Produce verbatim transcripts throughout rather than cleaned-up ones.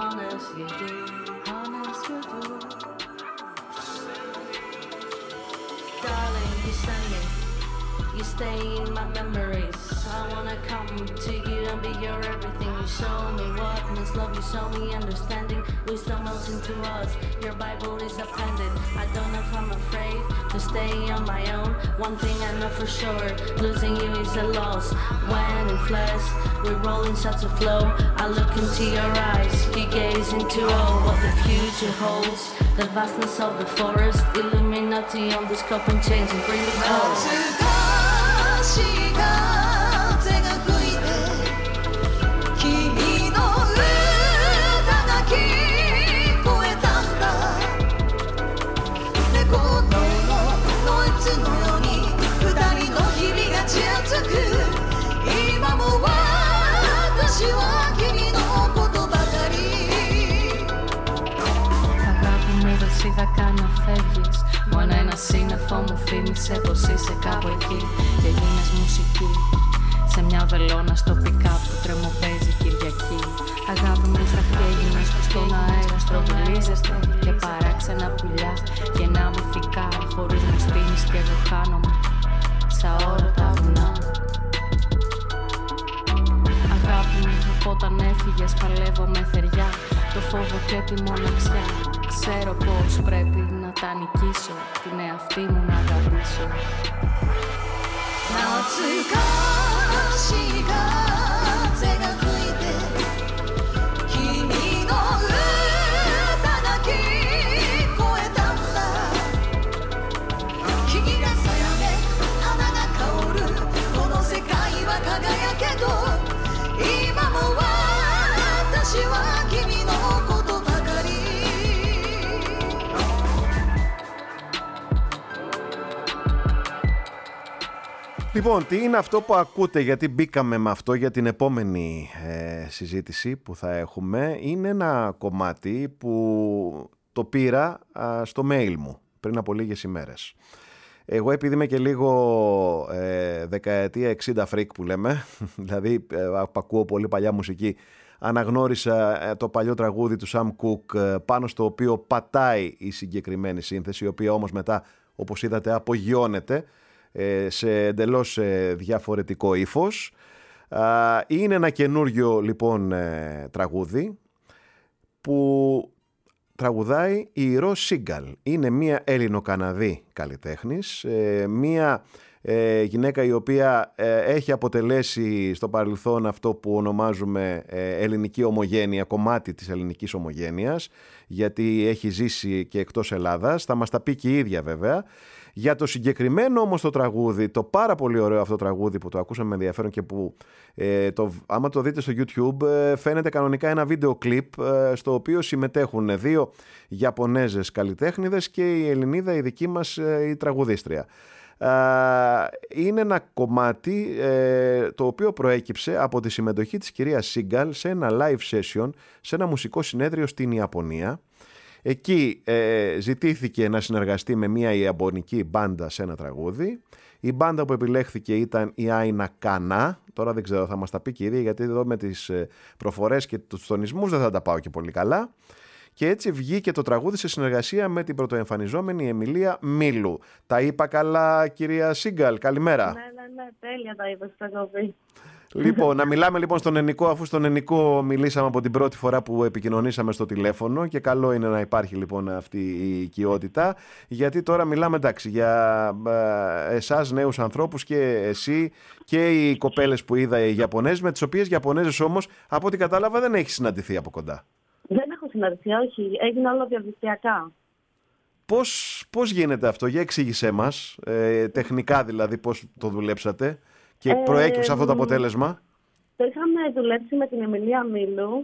honest you do, honest you do. Darling, you send me, you stay in my memories. I wanna come to you and be your everything. You show me what means love, you show me understanding. Wisdom melts into us, your Bible is appended. I don't know if I'm afraid to stay on my own. One thing I know for sure, losing you is a loss. When in flesh, we roll in such a flow. I look into your eyes, you gaze into all what the future holds. The vastness of the forest, Illuminati on the scope and change and bring it home. Αγάπη μου, δεν σίγα καν να φεύγεις. Μόνο ένα σύννεφο μου θύμισε πως είσαι κάπου εκεί και γίνες μουσική. Σε μια βελόνα στο pick-up που τρεμοπαίζει Κυριακή. Αγάπη μου, στα χτέγινες που στον αέρα στροβιλίζεστε και παράξενα πουλιά και να μυθικά χωρίς μου στείνεις και εγώ χάνομαι σαν ώρα τα βουνά. Αγάπη μου, όταν έφυγες παλεύω με θεριά, το φόβο και τη μοναξιά. Ξέρω πως πρέπει να τα νικήσω, την εαυτή μου να αγαπήσω. Λοιπόν, τι είναι αυτό που ακούτε, γιατί μπήκαμε με αυτό για την επόμενη ε, συζήτηση που θα έχουμε. Είναι ένα κομμάτι που το πήρα α, στο mail μου πριν από λίγες ημέρες. Εγώ επειδή είμαι και λίγο ε, δεκαετία εξήντα φρικ που λέμε, δηλαδή ε, ακούω πολύ παλιά μουσική, αναγνώρισα ε, το παλιό τραγούδι του Sam Cooke ε, πάνω στο οποίο πατάει η συγκεκριμένη σύνθεση, η οποία όμως μετά, όπως είδατε, απογειώνεται σε εντελώς διαφορετικό ύφος. Είναι ένα καινούριο λοιπόν τραγούδι που τραγουδάει η Ρο Σίγκαλ. Είναι μια Έλληνο-Καναδή καλλιτέχνης, μια γυναίκα η οποία έχει αποτελέσει στο παρελθόν αυτό που ονομάζουμε ελληνική ομογένεια, κομμάτι της ελληνικής ομογένειας, γιατί έχει ζήσει και εκτός Ελλάδας. Θα μας τα πει και η ίδια βέβαια. Για το συγκεκριμένο όμως το τραγούδι, το πάρα πολύ ωραίο αυτό τραγούδι που το ακούσαμε με ενδιαφέρον και που ε, το, άμα το δείτε στο YouTube ε, φαίνεται κανονικά ένα βίντεο κλιπ ε, στο οποίο συμμετέχουν δύο Ιαπωνέζες καλλιτέχνηδες και η Ελληνίδα η δική μας ε, η τραγουδίστρια. Είναι ένα κομμάτι ε, το οποίο προέκυψε από τη συμμετοχή της κυρίας Σίγκαλ σε ένα live session, σε ένα μουσικό συνέδριο στην Ιαπωνία. Εκεί ε, ζητήθηκε να συνεργαστεί με μια ιαπωνική μπάντα σε ένα τραγούδι. Η μπάντα που επιλέχθηκε ήταν η Άινα Κάνα. Τώρα δεν ξέρω, θα μας τα πει και η ίδια, γιατί εδώ με τις προφορές και τους τονισμούς δεν θα τα πάω και πολύ καλά. Και έτσι βγήκε το τραγούδι σε συνεργασία με την πρωτοεμφανιζόμενη Εμιλία Μίλου. Τα είπα καλά, κυρία Σίγκαλ? Καλημέρα. Ναι, ναι, ναι, τέλεια τα είπα στο κοπή. Λοιπόν, να μιλάμε λοιπόν στον Ενικό, αφού στον Ενικό μιλήσαμε από την πρώτη φορά που επικοινωνήσαμε στο τηλέφωνο, και καλό είναι να υπάρχει λοιπόν αυτή η οικειότητα, γιατί τώρα μιλάμε, εντάξει, για εσάς νέους ανθρώπους και εσύ και οι κοπέλες που είδα οι Ιαπωνέζες, με τις οποίες Ιαπωνέζες όμως από ό,τι κατάλαβα δεν έχει συναντηθεί από κοντά. Δεν έχω συναντηθεί, όχι, έγινε όλο διαδικτυακά. Πώς, πώς γίνεται αυτό, για εξήγησέ μας, ε, τεχνικά δηλαδή πώς το δουλέψατε και προέκυψε ε, αυτό το αποτέλεσμα. Το είχαμε δουλέψει με την Εμιλία Μίλου,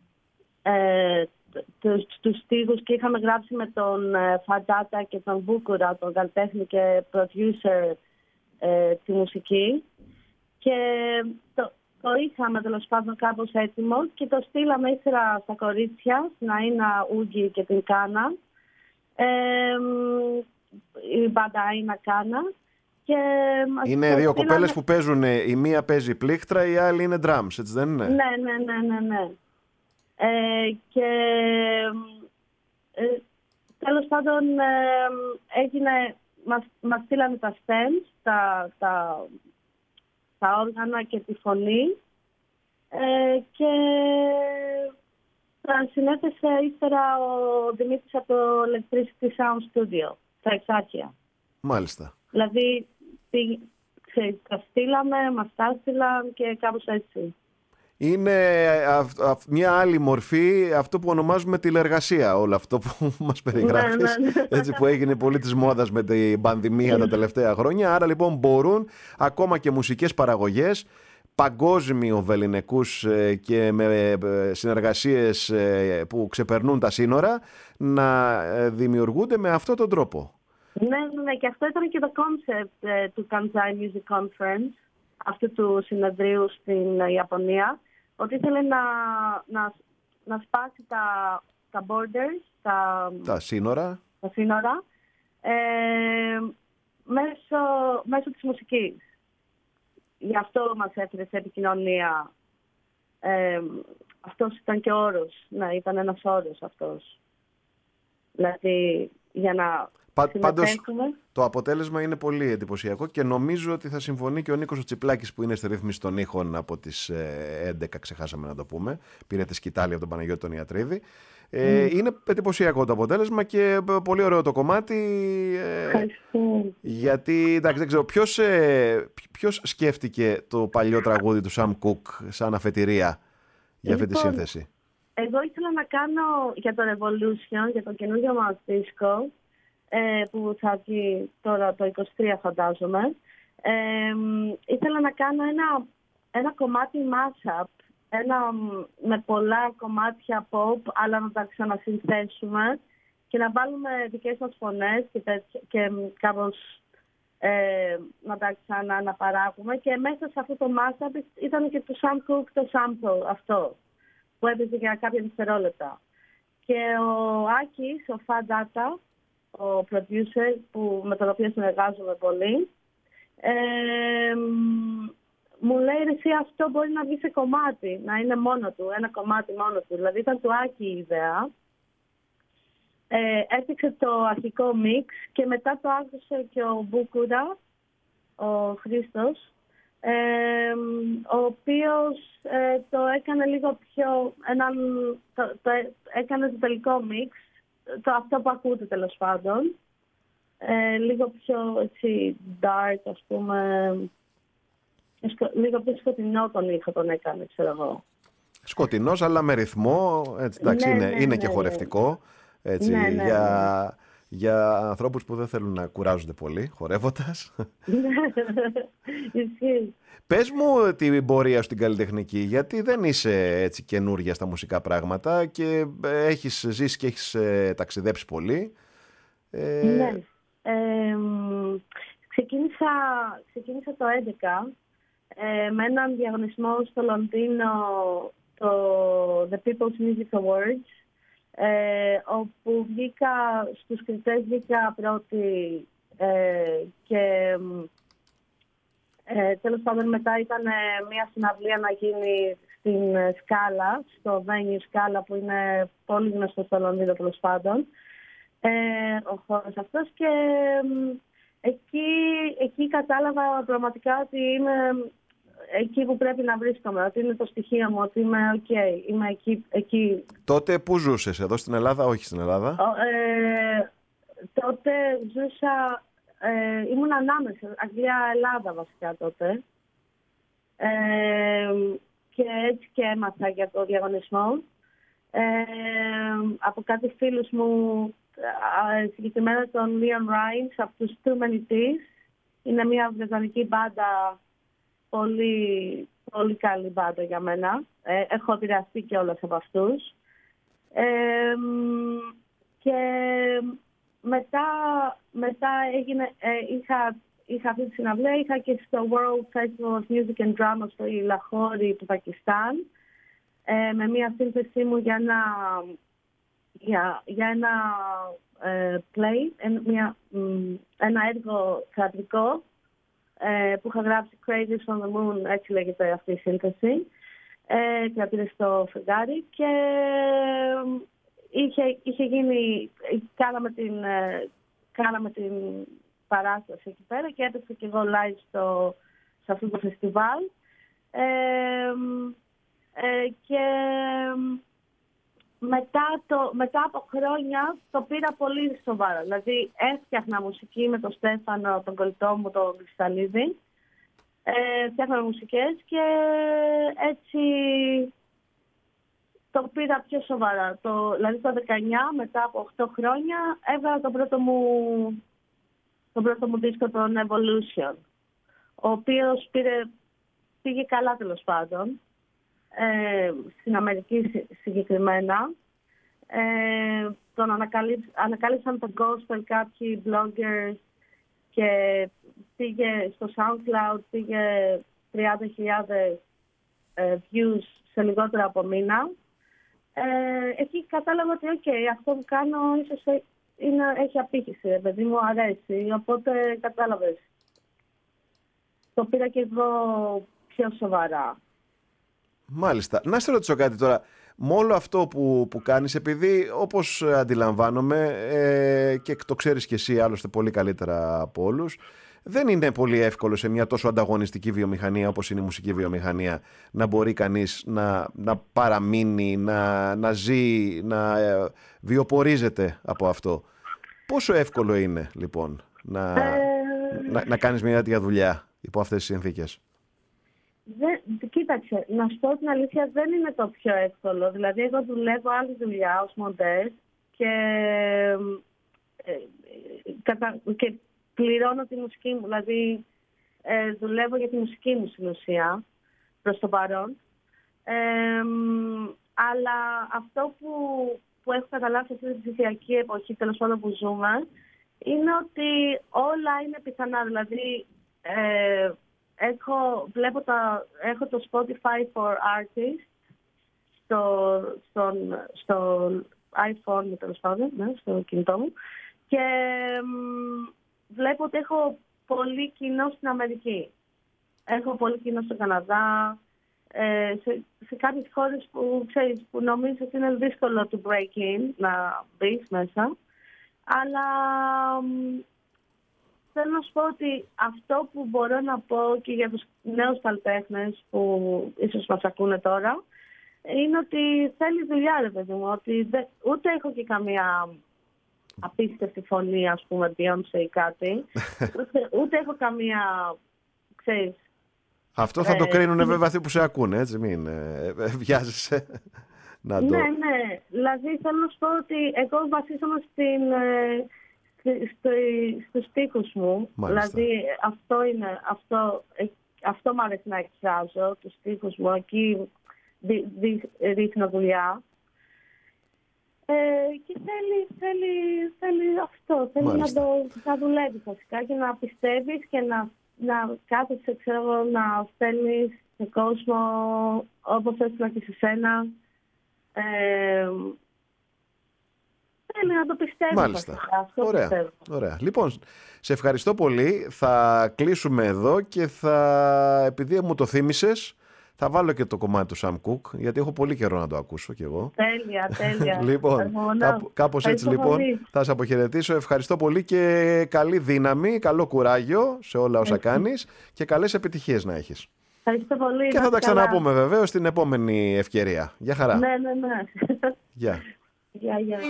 ε, τους, τους στίχους, και είχαμε γράψει με τον ε, Φαντάτα και τον Μπούκουρα, τον καλλιτέχνη και producer ε, τη μουσική. Και το, το είχαμε τέλος πάντων κάπως έτοιμο και το στείλαμε ύστερα στα κορίτσια, στην Αΐνα Ούγκη και την Κάνα. Ε, η μπάντα Αΐνα Κάνα. Και είναι δύο κοπέλες που παίζουν, η μία παίζει πλήκτρα, η άλλη είναι drums, έτσι δεν είναι? Ναι, ναι, ναι, ναι, ναι. Ε, και ε, τέλος πάντων ε, έγινε, μας, μας στείλανε τα stems, τα, τα, τα όργανα και τη φωνή ε, και τα συνέθεσε ύστερα ο Δημήτρης από το Electricity Sound Studio, τα Εξάρχεια. Μάλιστα. Δηλαδή, ξέρεις, τα στείλαμε, μας τα στείλαν και κάπως έτσι. Είναι αυ, αυ, μια άλλη μορφή, αυτό που ονομάζουμε τηλεργασία, όλο αυτό που μας περιγράφεις, ναι, ναι. έτσι, που έγινε πολύ της μόδας με την πανδημία τα τελευταία χρόνια. Άρα λοιπόν μπορούν ακόμα και μουσικές παραγωγές παγκόσμιου βεληνικούς και με συνεργασίες που ξεπερνούν τα σύνορα να δημιουργούνται με αυτόν τον τρόπο. Ναι, ναι, και αυτό ήταν και το concept του Kansai Music Conference, αυτού του συνεδρίου στην Ιαπωνία, ότι ήθελε να, να, να σπάσει τα, τα borders, τα, τα σύνορα, τα σύνορα ε, μέσω, μέσω της μουσικής. Γι' αυτό μας έφερε σε επικοινωνία. Ε, αυτός ήταν και ο όρος. Ναι, ήταν ένας όρος αυτός. Δηλαδή, για να Πα, πάντως, συμμετέχουμε. Το αποτέλεσμα είναι πολύ εντυπωσιακό και νομίζω ότι θα συμφωνεί και ο Νίκος ο Τσιπλάκης που είναι στη ρύθμιση των ήχων από τις έντεκα, ξεχάσαμε να το πούμε. Πήρε τη σκητάλη από τον Παναγιώτη τον Ιατρίδη. Ε, mm. Είναι εντυπωσιακό το αποτέλεσμα και πολύ ωραίο το κομμάτι. Ε, γιατί, εντάξει, δεν ξέρω, ποιος, ε, ποιος σκέφτηκε το παλιό τραγούδι του Sam Cooke σαν αφετηρία για αυτή λοιπόν, τη σύνθεση? Εγώ ήθελα να κάνω για το Revolution, για το καινούργιο μας δίσκο, ε, που θα βγει τώρα το είκοσι τρία φαντάζομαι. Ε, ήθελα να κάνω ένα, ένα κομμάτι mashup, ένα με πολλά κομμάτια pop, αλλά να τα ξανασυνθέσουμε και να βάλουμε δικές μας φωνές και, τέτοια, και κάπως ε, να τα ξανααναπαράγουμε. Και μέσα σε αυτό το mashup ήταν και το Sam Cooke, το sample αυτό, που έπαιζε για κάποια δευτερόλεπτα. Και ο Άκης, ο Fadata, ο producer που, με τον οποίο συνεργάζομαι πολύ, ε, μου λέει εσύ αυτό μπορεί να βγει σε κομμάτι, να είναι μόνο του, ένα κομμάτι μόνο του. Δηλαδή ήταν του Άκη η ιδέα. Ε, έφτιαξε το αρχικό mix και μετά το άκουσε και ο Μπούκουρα, ο Χρήστος, ε, ο οποίος ε, το έκανε λίγο πιο, έναν, το, το, έκανε το τελικό mix, το αυτό που ακούτε τέλος πάντων, ε, λίγο πιο έτσι dark, ας πούμε, λίγο πιο σκοτεινό τον ήχο τον έκανε, ξέρω εγώ. Σκοτεινός αλλά με ρυθμό, έτσι, εντάξει, ναι, είναι, ναι, είναι ναι, και χορευτικό, έτσι, ναι, ναι, για, ναι. για ανθρώπους που δεν θέλουν να κουράζονται πολύ χορεύοντας. Πες μου την πορεία στην καλλιτεχνική, γιατί δεν είσαι έτσι καινούργια στα μουσικά πράγματα και έχεις ζήσει και έχεις ε, ταξιδέψει πολύ. Ε... Ναι. Ε, ξεκίνησα, ξεκίνησα το έντεκα ε, με έναν διαγωνισμό στο Λονδίνο, το The People's Music Awards, ε, όπου βγήκα, στους κριτές βγήκα πρώτη ε, και ε, τέλος πάντων μετά ήταν μια συναυλία να γίνει στην Σκάλα, στο venue Σκάλα που είναι πολύ γνωστό στο Λονδίνο τέλος πάντων, ε, ο χώρος αυτός και ε, εκεί, εκεί κατάλαβα πραγματικά ότι είμαι εκεί που πρέπει να βρίσκομαι, ότι είναι το στοιχείο μου, ότι είμαι οκ, okay, είμαι εκεί, εκεί. Τότε πού ζούσες, εδώ στην Ελλάδα, όχι στην Ελλάδα? Ε, τότε ζούσα, ε, ήμουν ανάμεσα, Αγγλία-Ελλάδα βασικά τότε. Ε, και έτσι και έμαθα για το διαγωνισμό. Ε, από κάτι φίλους μου, συγκεκριμένα τον Leon Rimes, από τους Too Many Teas. Είναι μια βρετανική μπάντα, πολύ, πολύ καλή μπάντα για μένα. Ε, έχω επηρεαστεί κιόλας από αυτούς. Ε, και μετά, μετά έγινε, ε, είχα, είχα αυτή τη συναυλία, είχα και στο World Festival of Music and Drama στο Λαχώρι του Πακιστάν, ε, με μια σύνθεσή μου για ένα, για, για ένα ε, play, μια, ένα έργο θεατρικό, ε, που είχα γράψει Crazy from the Moon, έτσι λέγεται αυτή η σύνθεση. ε, και να πήρε στο φεγγάρι και είχε, είχε γίνει, κάναμε την, ε, κάναμε την παράσταση εκεί πέρα και έπαιξα και εγώ live στο, σε αυτό το φεστιβάλ. Ε, ε, και μετά, το, μετά από χρόνια το πήρα πολύ σοβαρά. Δηλαδή έφτιαχνα μουσική με τον Στέφανο, τον κολλητό μου, τον Κρυσταλλίδη. Ε, φτιάχναμε μουσικές και έτσι το πήρα πιο σοβαρά. Το, δηλαδή το δεκαεννιά, μετά από οκτώ χρόνια, έβαλα τον πρώτο μου, τον πρώτο μου δίσκο, τον Evolution, ο οποίος πήρε, πήγε καλά τέλος πάντων, ε, στην Αμερική συγκεκριμένα. Ε, τον ανακαλύψ, ανακάλυψαν τον gospel κάποιοι bloggers και πήγε στο SoundCloud, πήγε τριάντα χιλιάδες ε, views σε λιγότερο από μήνα. Ε, εκεί κατάλαβα ότι okay, αυτό που κάνω ίσως είναι, έχει απήχηση, παιδί μου αρέσει, οπότε κατάλαβες. Το πήρα και εγώ πιο σοβαρά. Μάλιστα. Να σε ρωτήσω κάτι τώρα. Με όλο αυτό που, που κάνεις, επειδή όπως αντιλαμβάνομαι ε, και το ξέρεις και εσύ άλλωστε πολύ καλύτερα από όλους, δεν είναι πολύ εύκολο σε μια τόσο ανταγωνιστική βιομηχανία όπως είναι η μουσική βιομηχανία να μπορεί κανείς να, να παραμείνει, να, να ζει, να ε, βιοπορίζεται από αυτό. Πόσο εύκολο είναι λοιπόν να, ε... να, να κάνεις μια τέτοια δουλειά υπό αυτές τις συνθήκες? Δεν, κοίταξε, να σου πω την αλήθεια, δεν είναι το πιο εύκολο. Δηλαδή, εγώ δουλεύω άλλη δουλειά ως μοντέρ και, ε, κατα, και πληρώνω τη μουσική μου. Δηλαδή, ε, δουλεύω για τη μουσική μου στην ουσία, προς το παρόν. Ε, αλλά αυτό που, που έχω καταλάβει σε αυτή τη ψηφιακή εποχή, τέλος πάντων που ζούμε, είναι ότι όλα είναι πιθανά. Δηλαδή, ε, Έχω, βλέπω τα, έχω το Spotify for Artists στο, στον, στο iPhone μου, τέλος πάντων, ναι, στο κινητό μου, και μ, βλέπω ότι έχω πολύ κοινό στην Αμερική. Έχω πολύ κοινό στον Καναδά, ε, σε, σε κάποιες χώρες που, ξέρεις, που νομίζω ότι είναι δύσκολο to break in, να μπεις μέσα, αλλά μ, θέλω να σου πω ότι αυτό που μπορώ να πω και για τους νέους καλλιτέχνες που ίσως μας ακούνε τώρα, είναι ότι θέλει δουλειά, ρε παιδί μου. Ότι δε, ούτε έχω και καμία απίστευτη φωνή, ας πούμε, Beyoncé ή κάτι. ούτε, ούτε έχω καμία, ξέρεις... Αυτό θα ε, το κρίνουν ε, βέβαια αυτοί που σε ακούνε, έτσι, μην ε, ε, βιάζεσαι. Να το... Ναι, ναι. Δηλαδή θέλω να σου πω ότι εγώ βασίζομαι στην... Ε, Στο, στους στίχους μου. Μάλιστα. Δηλαδή αυτό είναι, αυτό, αυτό μου αρέσει να εκφράζω, τους στίχους μου, εκεί δι, δι, ρίχνω δουλειά. Ε, και θέλει, θέλει, θέλει αυτό, θέλει Μάλιστα. να το να δουλεύει βασικά και να πιστεύεις και να, να κάθεσαι, ξέρω, να στέλνεις σε κόσμο όπως έστειλα και σε σένα. Ε, να το πιστεύω. Μάλιστα. Αυτό ωραία. πιστεύω. Ωραία. Λοιπόν, σε ευχαριστώ πολύ. Θα κλείσουμε εδώ και θα, επειδή μου το θύμισες, θα βάλω και το κομμάτι του Sam Cooke, γιατί έχω πολύ καιρό να το ακούσω κι εγώ. Τέλεια, τέλεια. Λοιπόν, κάπου, κάπως έτσι λοιπόν θα σε αποχαιρετήσω. Ευχαριστώ πολύ και καλή δύναμη, καλό κουράγιο σε όλα όσα κάνεις και καλές επιτυχίες να έχεις. Ευχαριστώ πολύ. Και θα τα ξαναπούμε βεβαίως στην επόμενη ευκαιρία. Γεια χαρά. Ναι, ναι, ναι. Γεια. Γεια, γεια.